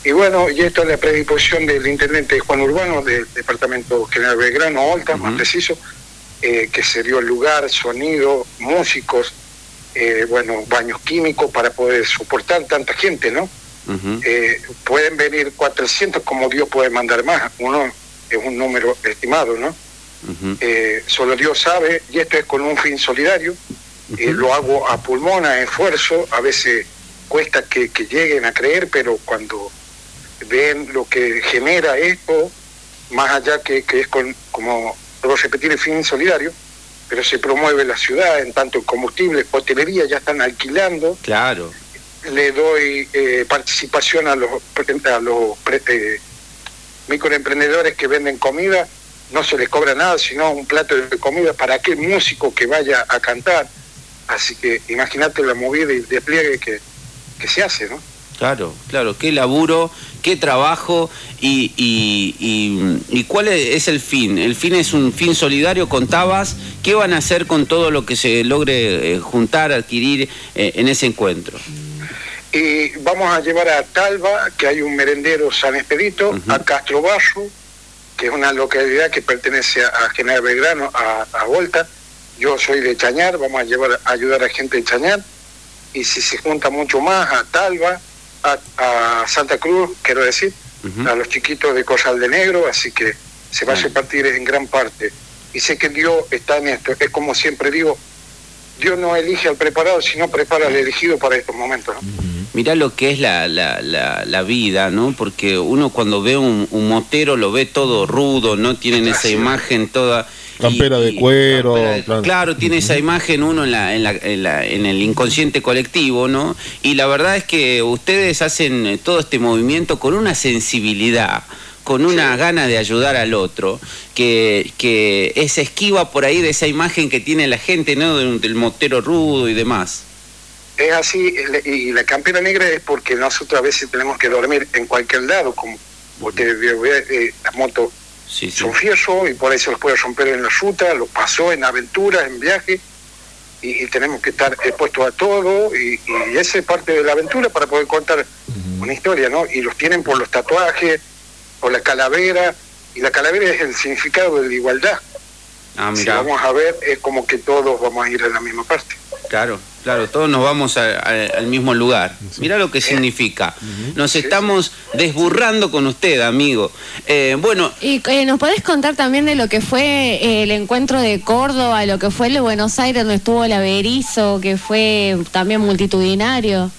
Y bueno, y esto es la predisposición del intendente Juan Urbano del departamento General Belgrano, Olta, más preciso, que se dio el lugar, sonido, músicos, baños químicos para poder soportar tanta gente, ¿no? Pueden venir 400 como Dios puede mandar más, uno es un número estimado, ¿no? Solo Dios sabe, y esto es con un fin solidario, lo hago a pulmón, a esfuerzo, a veces cuesta que lleguen a creer, pero cuando ven lo que genera esto, más allá que es como debo repetir, el fin solidario, pero se promueve la ciudad en tanto combustible, hotelería, ya están alquilando. Claro. Le doy participación a los microemprendedores que venden comida, no se les cobra nada, sino un plato de comida para aquel músico que vaya a cantar. Así que imagínate la movida y el despliegue que se hace, ¿no? Claro, qué laburo, qué trabajo y cuál es el fin. El fin es un fin solidario, contabas. ¿Qué van a hacer con todo lo que se logre juntar, adquirir en ese encuentro? Y vamos a llevar a Talva, que hay un merendero San Expedito, a Castro Bajo, que es una localidad que pertenece a General Belgrano, a Volta. Yo soy de Chañar, vamos a ayudar a gente de Chañar. Y si se junta mucho más, a Talva, a Santa Cruz, quiero decir, a los chiquitos de Corral de Negro, así que se va a repartir en gran parte. Y sé que Dios está en esto. Es como siempre digo, Dios no elige al preparado, sino prepara al elegido para estos momentos, ¿no? Mirá lo que es la vida, ¿no? Porque uno cuando ve un motero lo ve todo rudo, ¿no? Tienen esa imagen toda... Campera de cuero. Claro, tiene esa imagen uno en el inconsciente colectivo, ¿no? Y la verdad es que ustedes hacen todo este movimiento con una sensibilidad, con una gana de ayudar al otro, que es esquiva por ahí de esa imagen que tiene la gente, ¿no? Del motero rudo y demás. Es así, y la campera negra es porque nosotros a veces tenemos que dormir en cualquier lado, como ustedes ven, las motos son fierros y por ahí se los puede romper en la ruta, los pasó en aventuras, en viaje, y tenemos que estar expuestos a todo, y esa es parte de la aventura para poder contar una historia, ¿no? Y los tienen por los tatuajes, por la calavera, y la calavera es el significado de la igualdad. Si vamos a ver, es como que todos vamos a ir a la misma parte. Claro, todos nos vamos al mismo lugar. Mirá lo que significa. Nos estamos desburrando con usted, amigo. Bueno. ¿Y nos podés contar también de lo que fue el encuentro de Córdoba, lo que fue el de Buenos Aires, donde estuvo el Averizo, que fue también multitudinario?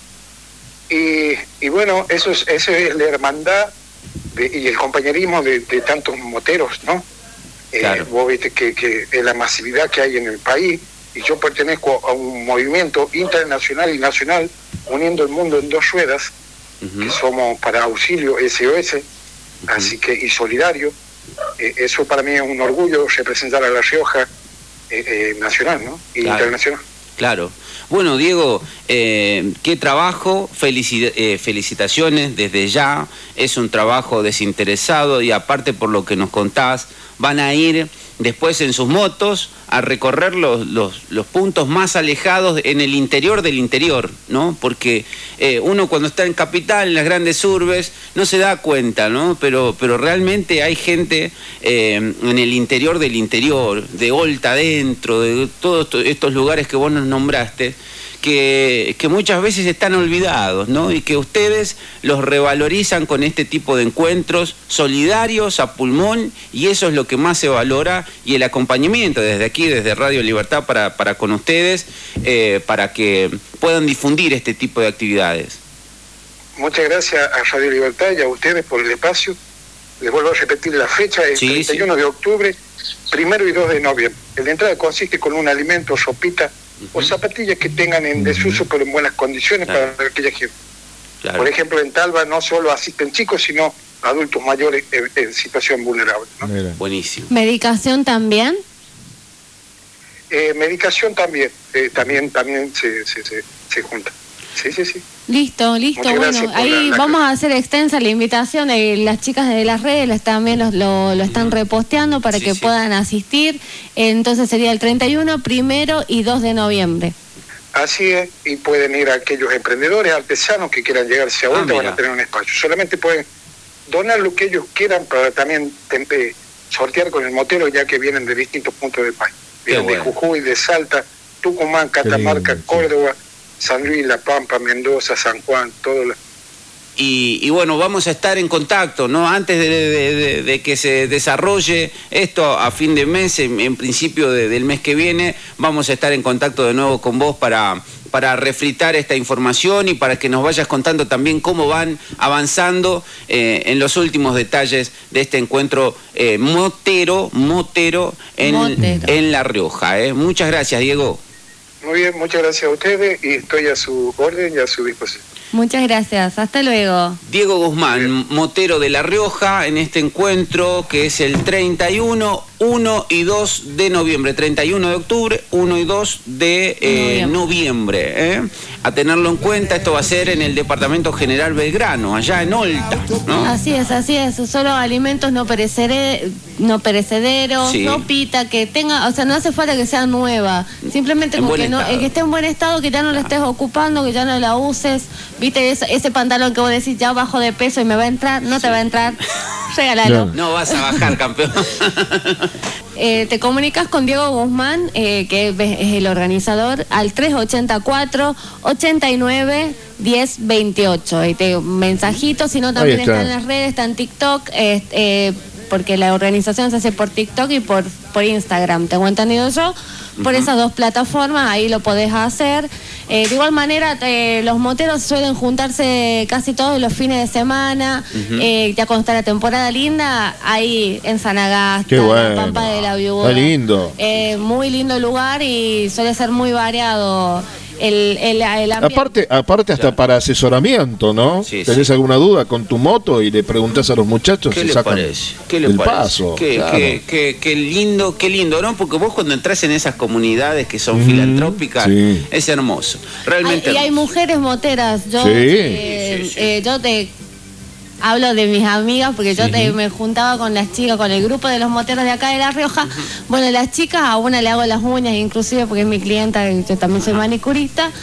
Y bueno, eso es la hermandad y el compañerismo de tantos moteros, ¿no? Claro. Vos viste que es la masividad que hay en el país, y yo pertenezco a un movimiento internacional y nacional uniendo el mundo en dos ruedas, que somos para auxilio SOS, así que y solidario. Eso para mí es un orgullo, representar a La Rioja nacional, ¿no? Y internacional. Claro. Bueno, Diego, qué trabajo, felicitaciones desde ya, es un trabajo desinteresado y aparte por lo que nos contás, van a ir después en sus motos a recorrer los puntos más alejados en el interior del interior, ¿no? Porque uno cuando está en capital, en las grandes urbes, no se da cuenta, ¿no? Pero realmente hay gente en el interior del interior, de Olta adentro, de todos estos lugares que vos nos nombraste, que muchas veces están olvidados, ¿no? Y que ustedes los revalorizan con este tipo de encuentros solidarios a pulmón, y eso es lo que más se valora, y el acompañamiento desde aquí, desde Radio Libertad para con ustedes, para que puedan difundir este tipo de actividades. Muchas gracias a Radio Libertad y a ustedes por el espacio. Les vuelvo a repetir la fecha, es 31 de octubre, 1 y 2 de noviembre. La entrada consiste con un alimento, sopita, o zapatillas que tengan en desuso pero en buenas condiciones para aquella gente. Claro. Por ejemplo, en Talva no solo asisten chicos, sino adultos mayores en situación vulnerable, ¿no? Buenísimo. ¿Medicación también? Medicación también se junta. Sí. Listo. Bueno, ahí vamos a hacer extensa la invitación. Las chicas de las redes también lo están reposteando para que puedan asistir. Entonces sería el 31, 1 y 2 de noviembre. Así es, y pueden ir a aquellos emprendedores, artesanos que quieran llegarse a vuelta, van a tener un espacio. Solamente pueden donar lo que ellos quieran para también sortear con el motero, ya que vienen de distintos puntos del país. Vienen de Jujuy, de Salta, Tucumán, Catamarca, Córdoba, San Luis, La Pampa, Mendoza, San Juan, todo lo... Y bueno, vamos a estar en contacto, ¿no? Antes de que se desarrolle esto a fin de mes, en principio del mes que viene, vamos a estar en contacto de nuevo con vos para refritar esta información y para que nos vayas contando también cómo van avanzando en los últimos detalles de este encuentro motero en La Rioja. Muchas gracias, Diego. Muy bien, muchas gracias a ustedes y estoy a su orden y a su disposición. Muchas gracias, hasta luego. Diego Guzmán, motero de La Rioja, en este encuentro que es el 31, 1 y 2 de noviembre, 31 de octubre, 1 y 2 de noviembre. A tenerlo en cuenta, esto va a ser en el Departamento General Belgrano, allá en Olta, ¿no? Así es, solo alimentos no perecederos, Sí. ropita que tenga, o sea, no hace falta que sea nueva, simplemente con que esté en buen estado, que ya no la estés ocupando, que ya no la uses. Viste ese pantalón que vos decís ya bajo de peso y me va a entrar, no te va a entrar, regálalo. No vas a bajar, campeón. Te comunicas con Diego Guzmán, que es el organizador, al 384-89-1028. Mensajitos, si no también está en las redes, está en TikTok, porque la organización se hace por TikTok y por Instagram, tengo entendido yo. Por esas dos plataformas, ahí lo podés hacer. De igual manera, los moteros suelen juntarse casi todos los fines de semana. Ya cuando está la temporada linda, ahí en Sanagasta, bueno. La Pampa de la Viuda. Está lindo. Muy lindo lugar y suele ser muy variado el ambiente. Aparte hasta para asesoramiento, ¿no? Sí, ¿Tenés alguna duda con tu moto y le preguntás a los muchachos ¿Qué si le sacan parece? ¿Qué le el parece? paso? Qué lindo, ¿no? Porque vos cuando entras en esas comunidades que son filantrópicas, sí. es hermoso. Realmente Y hay hermoso. mujeres moteras. Yo, Sí. yo te hablo de mis amigas porque yo me juntaba con las chicas, con el grupo de los moteros de acá de La Rioja. Bueno, las chicas, a una le hago las uñas inclusive porque es mi clienta, yo también soy manicurista.